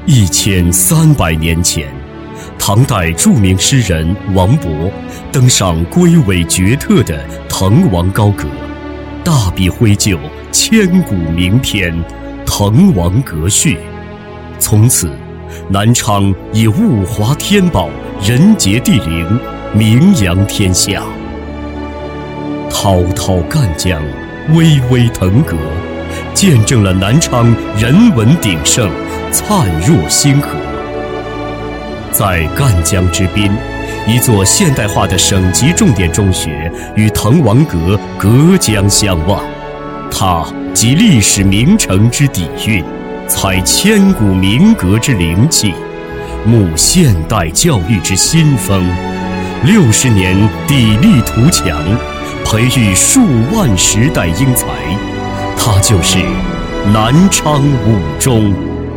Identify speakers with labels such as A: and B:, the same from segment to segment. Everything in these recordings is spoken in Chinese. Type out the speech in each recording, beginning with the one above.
A: 1300年前，唐代著名诗人王勃登上归伟绝特的滕王高阁，大笔挥就千古名篇《滕王阁序》。从此，南昌以物华天宝、人杰地灵名扬天下。滔滔赣江，巍巍腾阁，见证了南昌人文鼎盛、灿若星河。在赣江之滨，一座现代化的省级重点中学与滕王阁隔江相望，它集历史名城之底蕴，采千古名阁之灵气，沐现代教育之新风，60年砥砺图强，培育数万时代英才，它就是南昌五中。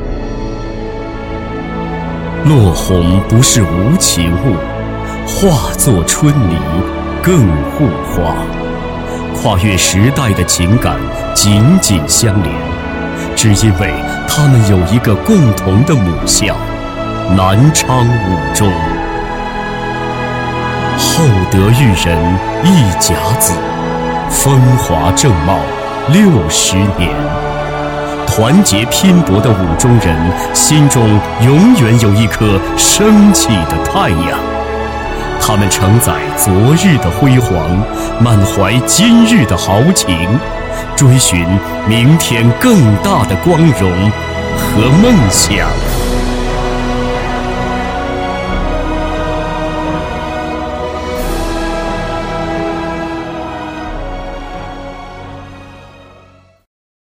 A: 落红不是无情物，化作春泥更护花。跨越时代的情感紧紧相连，只因为他们有一个共同的母校——南昌五中。厚德育人一甲子，风华正茂60年。团结拼搏的五中人心中永远有一颗升起的太阳，他们承载昨日的辉煌，满怀今日的豪情，追寻明天更大的光荣和梦想。